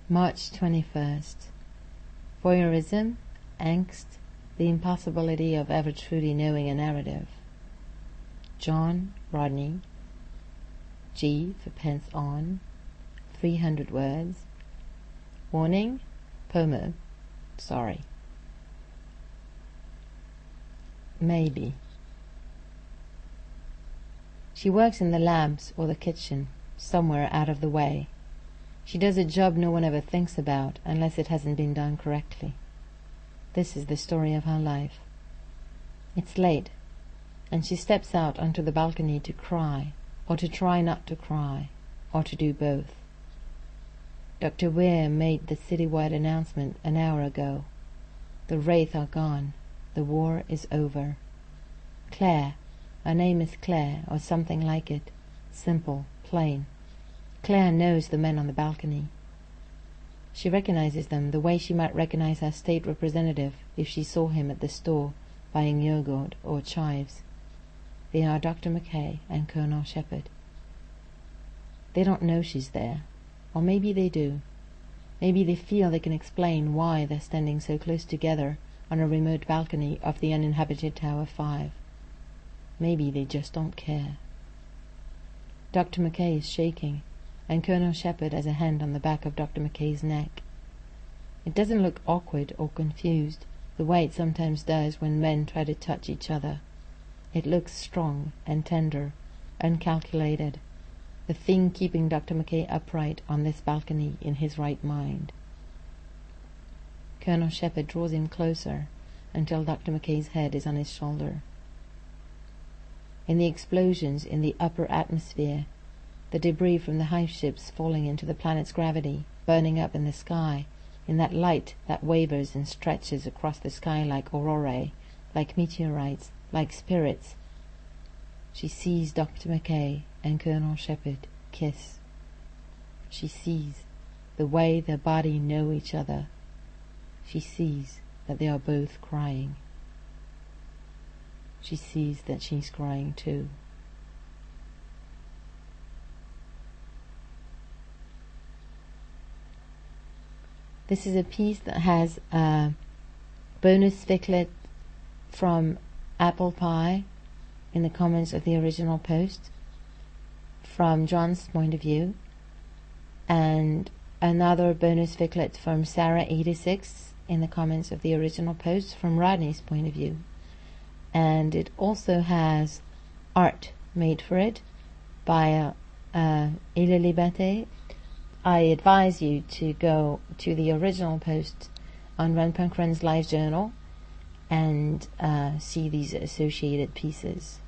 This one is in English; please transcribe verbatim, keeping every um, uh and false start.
March twenty-first. Voyeurism, angst, the impossibility of ever truly knowing a narrative. John Rodney, G for pence on, three hundred words. Warning, Pomo, sorry. Maybe. She works in the labs or the kitchen, somewhere out of the way. She does a job no one ever thinks about unless it hasn't been done correctly. This is the story of her life. It's late, and she steps out onto the balcony to cry, or to try not to cry, or to do both. Doctor Weir made the citywide announcement an hour ago. The Wraith are gone. The war is over. Claire, her name is Claire, or something like it. Simple, plain. Claire knows the men on the balcony. She recognizes them the way she might recognize her state representative if she saw him at the store buying yogurt or chives. They are Doctor McKay and Colonel Shepard. They don't know she's there, or maybe they do. Maybe they feel they can explain why they're standing so close together on a remote balcony of the uninhabited Tower five. Maybe they just don't care. Doctor McKay is shaking, and Colonel Shepard has a hand on the back of Doctor McKay's neck. It doesn't look awkward or confused, the way it sometimes does when men try to touch each other. It looks strong and tender, uncalculated, the thing keeping Doctor McKay upright on this balcony in his right mind. Colonel Shepard draws him closer until Doctor McKay's head is on his shoulder. In the explosions in the upper atmosphere, the debris from the hive ships falling into the planet's gravity, burning up in the sky, in that light that wavers and stretches across the sky like aurorae, like meteorites, like spirits. She sees Doctor McKay and Colonel Shepard kiss. She sees the way their bodies know each other. She sees that they are both crying. She sees that she's crying too. This is a piece that has a bonus ficclet from Apple Pie in the comments of the original post, from John's point of view, and another bonus ficclet from Sarah eighty-six in the comments of the original post from Rodney's point of view. And it also has art made for it by uh, uh, Ile Liberté. I advise you to go to the original post on Run Punk Run's live journal and uh, see these associated pieces.